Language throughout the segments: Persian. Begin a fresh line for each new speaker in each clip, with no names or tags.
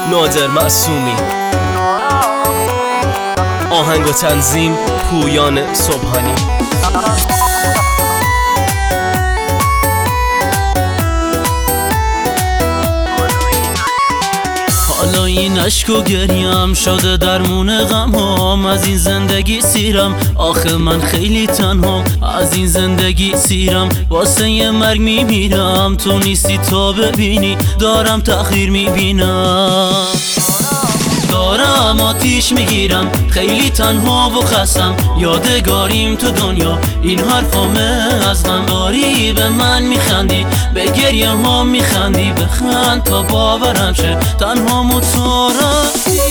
نادر معصومی. آهنگ و تنظیم پویان صبحانی.
حالا این عشق و گریم شده درمون غمام. از این زندگی سیرم، آخه من خیلی تنهام. از این زندگی سیرم، واسه یه مرگ میمیرم. تو نیستی تا ببینی دارم تأخیر میبینم. دارم آتیش میگیرم، خیلی تنها و خستم. یادگاریم تو دنیا، این حرفامه از غم. داری به من میخندی، به گریه ها میخندی. بخند تا باورم شه تنها تو رفتی.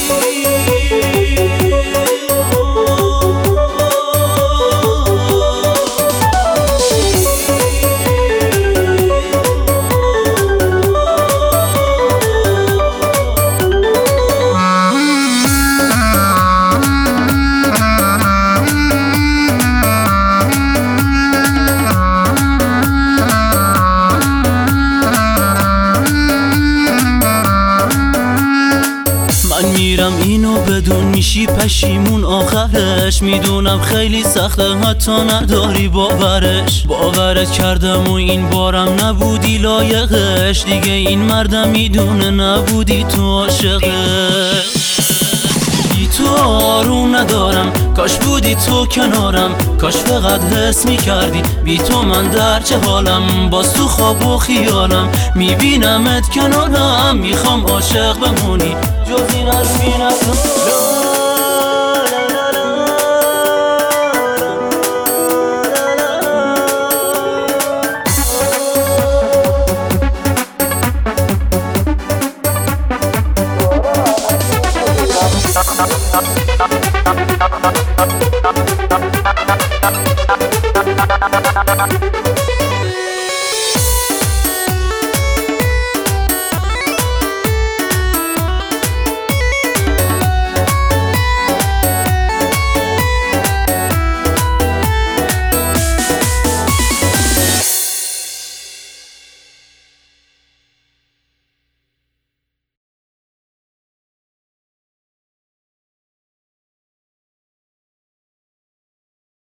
میرم اینو بدون میشی پشیمون آخرش. میدونم خیلی سخته حتی نداری باورت کردم و این بارم نبودی لایقش. دیگه این مردم میدونه نبودی تو عاشقش. بی تو آروم ندارم، کاش بودی تو کنارم. کاش فقط حس میکردی بی تو من در چه حالم. باز تو خواب و خیالم میبینمت کنارم. میخوام عاشق بمونی جز این حرفی نزن.
Thank you.